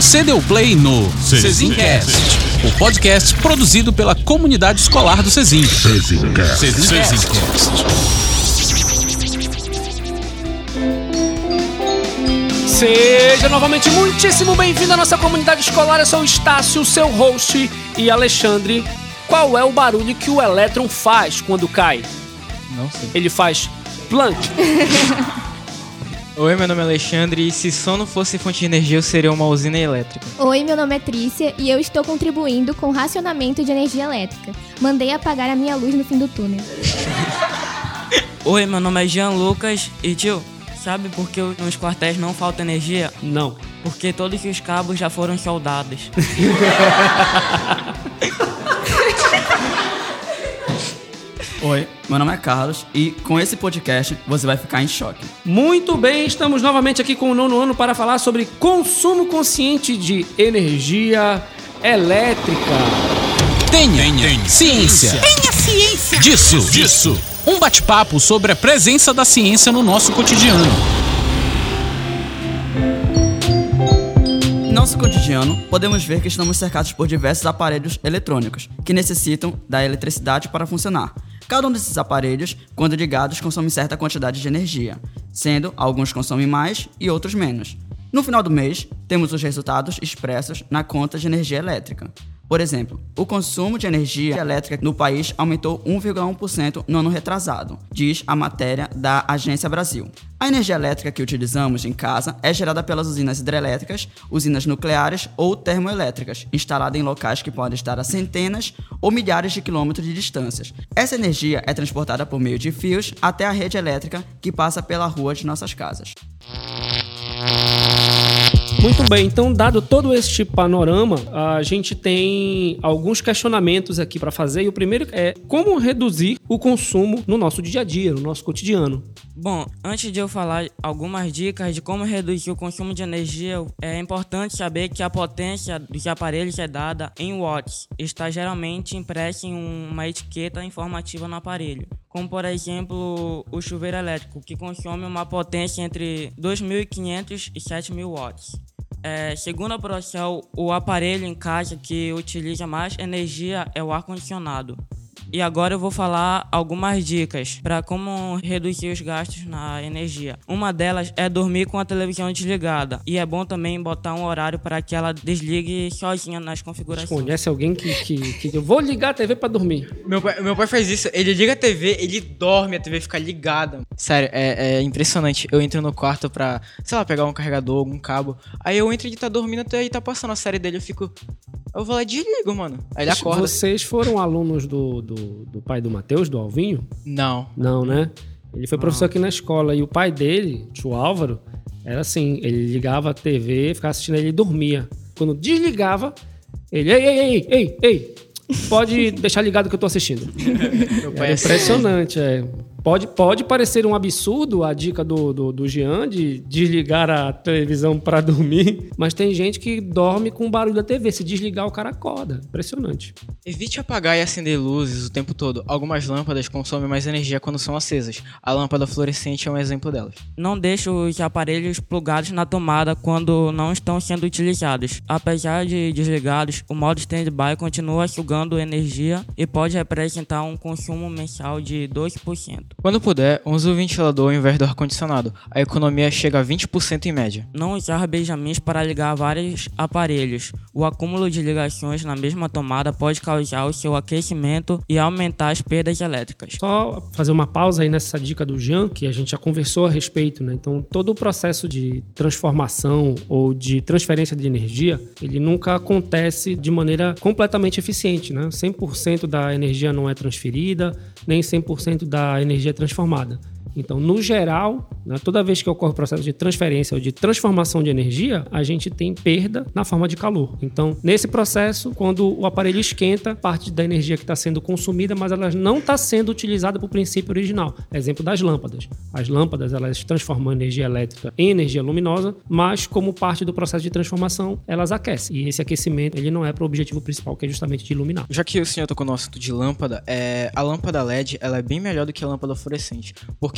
Você deu play no Cezincast, o podcast produzido pela comunidade escolar do Cezin. Cezincast. Seja novamente muitíssimo bem-vindo à nossa comunidade escolar. Eu sou o Estácio, seu host, e Alexandre. Qual é o barulho que o elétron faz quando cai? Não sei. Ele faz plunk. Oi, meu nome é Alexandre e se som não fosse fonte de energia, eu seria uma usina elétrica. Oi, meu nome é Trícia e eu estou contribuindo com racionamento de energia elétrica. Mandei apagar a minha luz no fim do túnel. Oi, meu nome é Jean Lucas e tio, sabe por que nos quartéis não falta energia? Não. Porque todos os cabos já foram soldados. Oi, meu nome é Carlos e com esse podcast você vai ficar em choque. Muito bem, estamos novamente aqui com o nono ano para falar sobre consumo consciente de energia elétrica. Tenha ciência. Disso. Um bate-papo sobre a presença da ciência no nosso cotidiano. Em nosso cotidiano, podemos ver que estamos cercados por diversos aparelhos eletrônicos que necessitam da eletricidade para funcionar. Cada um desses aparelhos, quando ligados, consome certa quantidade de energia, sendo alguns consomem mais e outros menos. No final do mês, temos os resultados expressos na conta de energia elétrica. Por exemplo, o consumo de energia elétrica no país aumentou 1,1% no ano retrasado, diz a matéria da Agência Brasil. A energia elétrica que utilizamos em casa é gerada pelas usinas hidrelétricas, usinas nucleares ou termoelétricas, instalada em locais que podem estar a centenas ou milhares de quilômetros de distâncias. Essa energia é transportada por meio de fios até a rede elétrica que passa pela rua de nossas casas. Muito bem, então dado todo este panorama, a gente tem alguns questionamentos aqui para fazer. E o primeiro é como reduzir o consumo no nosso dia a dia, no nosso cotidiano. Bom, antes de eu falar algumas dicas de como reduzir o consumo de energia, é importante saber que a potência dos aparelhos é dada em watts. Está geralmente impressa em uma etiqueta informativa no aparelho, como por exemplo o chuveiro elétrico, que consome uma potência entre 2.500 e 7.000 watts. Segundo a produção, o aparelho em casa que utiliza mais energia é o ar-condicionado. E agora eu vou falar algumas dicas para como reduzir os gastos na energia. Uma delas é dormir com a televisão desligada. E é bom também botar um horário para que ela desligue sozinha nas configurações. Conhece alguém que eu vou ligar a TV para dormir? Meu pai faz isso, ele liga a TV, ele dorme, a TV fica ligada. Sério, é impressionante. Eu entro no quarto pra, sei lá, pegar um carregador, algum cabo. Aí eu entro e ele tá dormindo até aí tá passando a série dele, eu vou lá e desligo, mano. Aí ele acorda. Vocês foram alunos do pai do Matheus, do Alvinho? Não. Não, né? Ele foi professor aqui na escola e o pai dele, tio Álvaro, era assim, ele ligava a TV, ficava assistindo, ele dormia. Quando desligava, ele, ei, pode deixar ligado que eu tô assistindo. Meu pai é impressionante, Pode parecer um absurdo a dica do Jean de desligar a televisão para dormir, mas tem gente que dorme com o barulho da TV. Se desligar, o cara acorda. Impressionante. Evite apagar e acender luzes o tempo todo. Algumas lâmpadas consomem mais energia quando são acesas. A lâmpada fluorescente é um exemplo delas. Não deixe os aparelhos plugados na tomada quando não estão sendo utilizados. Apesar de desligados, o modo stand-by continua sugando energia e pode representar um consumo mensal de 2%. Quando puder, use o ventilador ao invés do ar-condicionado. A economia chega a 20% em média. Não usar benjamins para ligar vários aparelhos. O acúmulo de ligações na mesma tomada pode causar o seu aquecimento e aumentar as perdas elétricas. Só fazer uma pausa aí nessa dica do Jean, que a gente já conversou a respeito, né? Então, todo o processo de transformação ou de transferência de energia, ele nunca acontece de maneira completamente eficiente, né? 100% da energia não é transferida, nem 100% da energia é transformada. Então, no geral, né, toda vez que ocorre o processo de transferência ou de transformação de energia, a gente tem perda na forma de calor. Então, nesse processo, quando o aparelho esquenta, parte da energia que está sendo consumida, mas ela não está sendo utilizada para o princípio original. Exemplo das lâmpadas. As lâmpadas, elas transformam a energia elétrica em energia luminosa, mas como parte do processo de transformação, elas aquecem. E esse aquecimento, ele não é para o objetivo principal, que é justamente de iluminar. Já que o senhor tocou no assunto de lâmpada, a lâmpada LED ela é bem melhor do que a lâmpada fluorescente, porque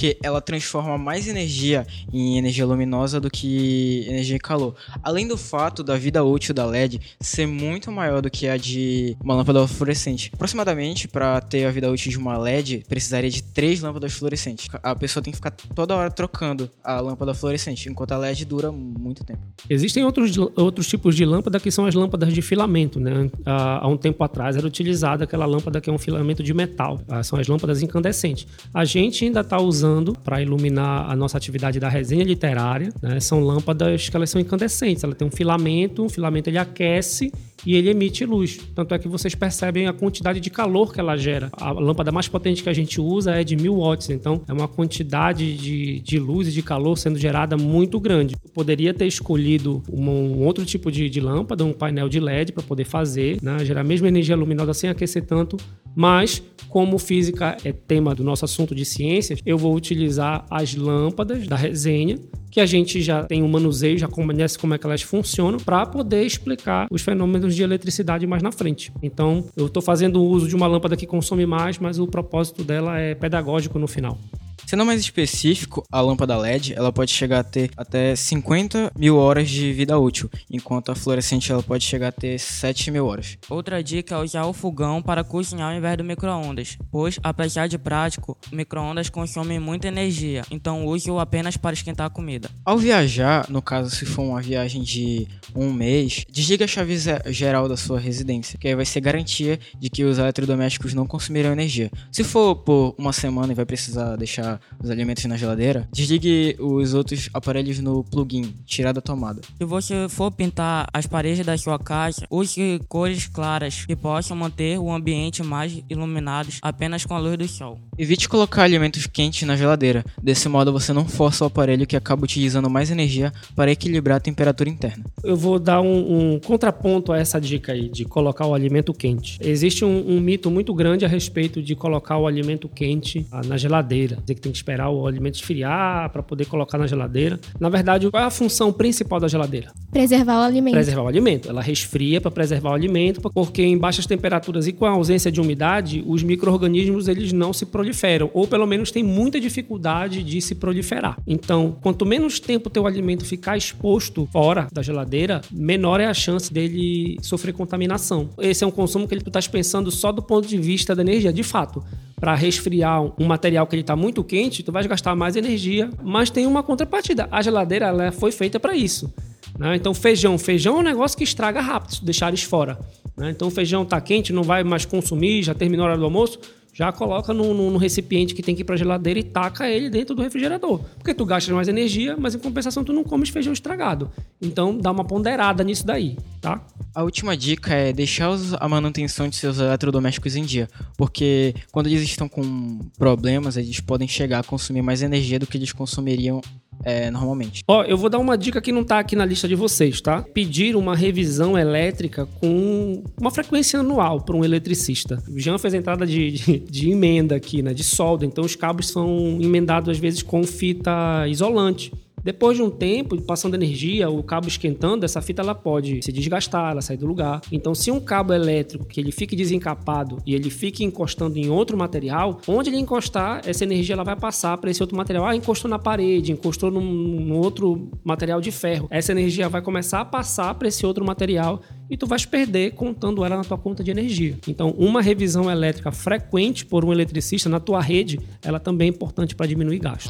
porque ela transforma mais energia em energia luminosa do que energia em calor. Além do fato da vida útil da LED ser muito maior do que a de uma lâmpada fluorescente. Aproximadamente, para ter a vida útil de uma LED, precisaria de 3 lâmpadas fluorescentes. A pessoa tem que ficar toda hora trocando a lâmpada fluorescente, enquanto a LED dura muito tempo. Existem outros tipos de lâmpada que são as lâmpadas de filamento, né? Há um tempo atrás era utilizada aquela lâmpada que é um filamento de metal. São as lâmpadas incandescentes. A gente ainda está usando para iluminar a nossa atividade da resenha literária, né? São lâmpadas que elas são incandescentes. Ela tem um filamento ele aquece e ele emite luz. Tanto é que vocês percebem a quantidade de calor que ela gera. A lâmpada mais potente que a gente usa é de 1000 watts, então é uma quantidade de luz e de calor sendo gerada muito grande. Eu poderia ter escolhido um outro tipo de lâmpada, um painel de LED para poder fazer, né? Gerar a mesma energia luminosa sem aquecer tanto, mas como física é tema do nosso assunto de ciências, eu vou utilizar as lâmpadas da resenha, que a gente já tem um manuseio, já conhece como é que elas funcionam, para poder explicar os fenômenos de eletricidade mais na frente. Então, eu estou fazendo uso de uma lâmpada que consome mais, mas o propósito dela é pedagógico no final. Sendo mais específico, a lâmpada LED ela pode chegar a ter até 50.000 horas de vida útil, enquanto a fluorescente ela pode chegar a ter 7.000 horas. Outra dica é usar o fogão para cozinhar ao invés do micro-ondas, pois, apesar de prático, o micro-ondas consome muita energia, então use-o apenas para esquentar a comida. Ao viajar, no caso se for uma viagem de um mês, desliga a chave geral da sua residência, que aí vai ser garantia de que os eletrodomésticos não consumirão energia. Se for por uma semana e vai precisar deixar os alimentos na geladeira, desligue os outros aparelhos no plugin, tirar da tomada. Se você for pintar as paredes da sua casa, use cores claras que possam manter o ambiente mais iluminado apenas com a luz do sol. Evite colocar alimentos quentes na geladeira, desse modo você não força o aparelho que acaba utilizando mais energia para equilibrar a temperatura interna. Eu vou dar um contraponto a essa dica aí, de colocar o alimento quente. Existe um mito muito grande a respeito de colocar o alimento quente na geladeira. Dizer que tem que esperar o alimento esfriar para poder colocar na geladeira. Na verdade, qual é a função principal da geladeira? Preservar o alimento. Preservar o alimento. Ela resfria para preservar o alimento, porque em baixas temperaturas e com a ausência de umidade, os micro-organismos eles não se proliferam, ou pelo menos têm muita dificuldade de se proliferar. Então, quanto menos tempo o teu alimento ficar exposto fora da geladeira, menor é a chance dele sofrer contaminação. Esse é um consumo que tu estás pensando só do ponto de vista da energia. De fato, para resfriar um material que ele está muito quente, tu vai gastar mais energia, mas tem uma contrapartida. A geladeira ela foi feita para isso, né? Então feijão é um negócio que estraga rápido se deixares fora, né? Então o feijão está quente, não vai mais consumir, já terminou a hora do almoço, já coloca num recipiente que tem que ir para a geladeira e taca ele dentro do refrigerador. Porque tu gastas mais energia, mas em compensação tu não comes feijão estragado. Então dá uma ponderada nisso daí, tá? A última dica é deixar a manutenção de seus eletrodomésticos em dia, porque quando eles estão com problemas, eles podem chegar a consumir mais energia do que eles consumiriam normalmente. Eu vou dar uma dica que não tá aqui na lista de vocês, tá? Pedir uma revisão elétrica com uma frequência anual para um eletricista. O Jean fez a entrada de emenda aqui, né? De solda. Então os cabos são emendados às vezes com fita isolante. Depois de um tempo, passando energia, o cabo esquentando, essa fita ela pode se desgastar, ela sai do lugar. Então, se um cabo elétrico que ele fique desencapado e ele fique encostando em outro material, onde ele encostar, essa energia ela vai passar para esse outro material. Encostou na parede, encostou num outro material de ferro. Essa energia vai começar a passar para esse outro material e tu vais perder contando ela na tua conta de energia. Então, uma revisão elétrica frequente por um eletricista na tua rede, ela também é importante para diminuir gasto.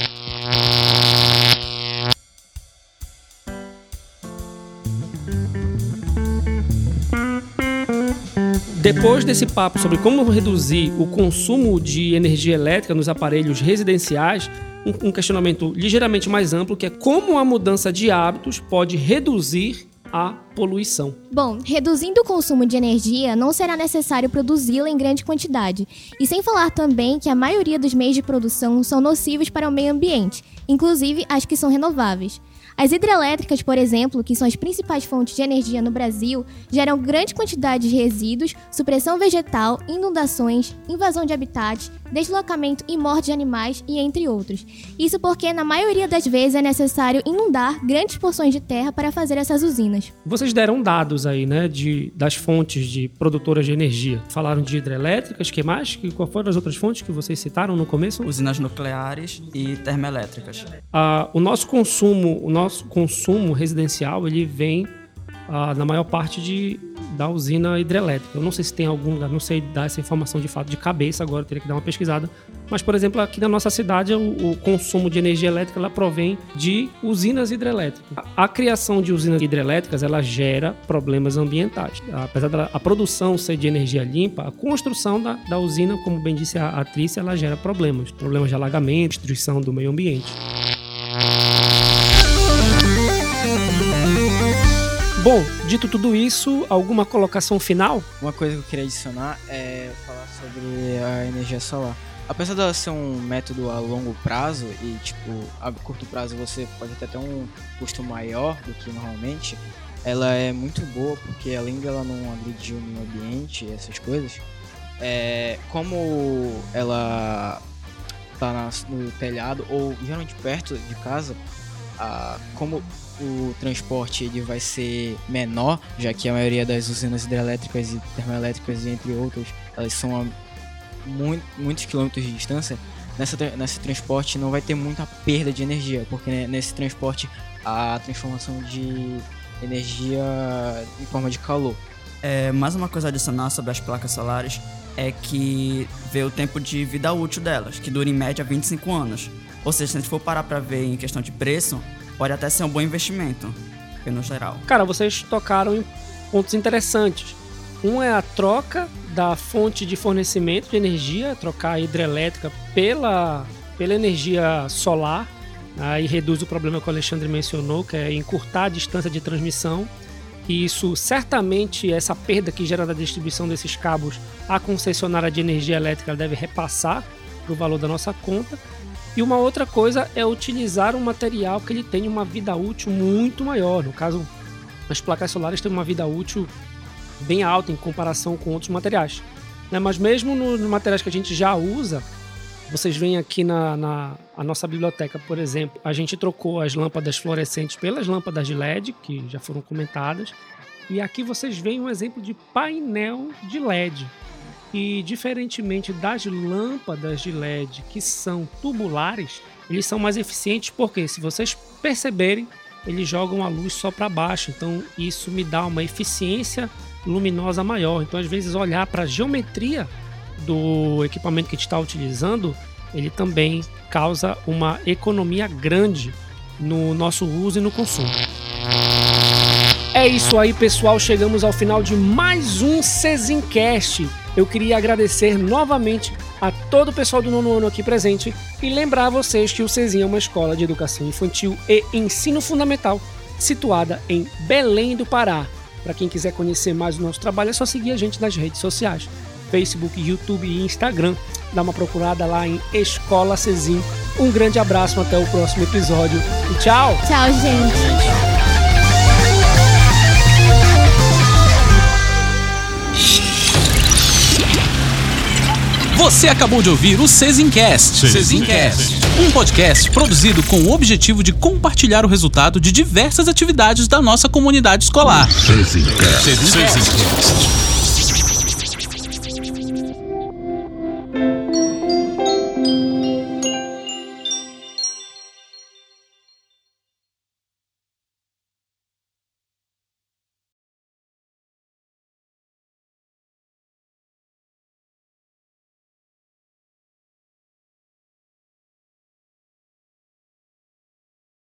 Depois desse papo sobre como reduzir o consumo de energia elétrica nos aparelhos residenciais, um questionamento ligeiramente mais amplo, que é como a mudança de hábitos pode reduzir a poluição. Bom, reduzindo o consumo de energia, não será necessário produzi-la em grande quantidade. E sem falar também que a maioria dos meios de produção são nocivos para o meio ambiente, inclusive as que são renováveis. As hidrelétricas, por exemplo, que são as principais fontes de energia no Brasil, geram grande quantidade de resíduos, supressão vegetal, inundações, invasão de habitats, deslocamento e morte de animais e entre outros. Isso porque, na maioria das vezes, é necessário inundar grandes porções de terra para fazer essas usinas. Vocês deram dados aí, né, das fontes de produtoras de energia. Falaram de hidrelétricas, que mais? Qual foram as outras fontes que vocês citaram no começo? Usinas nucleares e termoelétricas. O nosso consumo residencial, ele vem na maior parte da usina hidrelétrica. Eu não sei se tem algum lugar, não sei dar essa informação de fato de cabeça agora, eu teria que dar uma pesquisada. Mas, por exemplo, aqui na nossa cidade, o consumo de energia elétrica ela provém de usinas hidrelétricas. A criação de usinas hidrelétricas, ela gera problemas ambientais. Apesar da produção ser de energia limpa, a construção da usina, como bem disse a atriz, ela gera problemas de alagamento, destruição do meio ambiente. Bom, dito tudo isso, alguma colocação final? Uma coisa que eu queria adicionar é falar sobre a energia solar. Apesar dela ser um método a longo prazo e, a curto prazo você pode até ter um custo maior do que normalmente, ela é muito boa porque, além dela não agredir o meio ambiente e essas coisas, como ela tá no telhado ou geralmente perto de casa, como o transporte ele vai ser menor, já que a maioria das usinas hidrelétricas e termoelétricas, entre outras, elas são a muitos quilômetros de distância. Nesse transporte não vai ter muita perda de energia, porque nesse transporte a transformação de energia em forma de calor. Mais uma coisa a adicionar sobre as placas solares é que vê o tempo de vida útil delas, que dura em média 25 anos. Ou seja, se a gente for parar para ver em questão de preço, pode até ser um bom investimento, no geral. Cara, vocês tocaram em pontos interessantes. Um é a troca da fonte de fornecimento de energia, trocar a hidrelétrica pela energia solar, aí reduz o problema que o Alexandre mencionou, que é encurtar a distância de transmissão. E isso, certamente, essa perda que gera da distribuição desses cabos, a concessionária de energia elétrica deve repassar para o valor da nossa conta. E uma outra coisa é utilizar um material que ele tenha uma vida útil muito maior. No caso, as placas solares têm uma vida útil bem alta em comparação com outros materiais. Mas mesmo nos materiais que a gente já usa, vocês veem aqui na nossa biblioteca, por exemplo, a gente trocou as lâmpadas fluorescentes pelas lâmpadas de LED, que já foram comentadas. E aqui vocês veem um exemplo de painel de LED. E, diferentemente das lâmpadas de LED que são tubulares, eles são mais eficientes porque, se vocês perceberem, eles jogam a luz só para baixo. Então, isso me dá uma eficiência luminosa maior. Então, às vezes, olhar para a geometria do equipamento que a gente está utilizando, ele também causa uma economia grande no nosso uso e no consumo. É isso aí, pessoal. Chegamos ao final de mais um Cezincast. Eu queria agradecer novamente a todo o pessoal do 9º ano aqui presente e lembrar a vocês que o Cezin é uma escola de educação infantil e ensino fundamental situada em Belém do Pará. Para quem quiser conhecer mais o nosso trabalho, é só seguir a gente nas redes sociais, Facebook, YouTube e Instagram. Dá uma procurada lá em Escola Cezin. Um grande abraço, até o próximo episódio e tchau! Tchau, gente! Você acabou de ouvir o Cezincast. Um podcast produzido com o objetivo de compartilhar o resultado de diversas atividades da nossa comunidade escolar. Cezincast.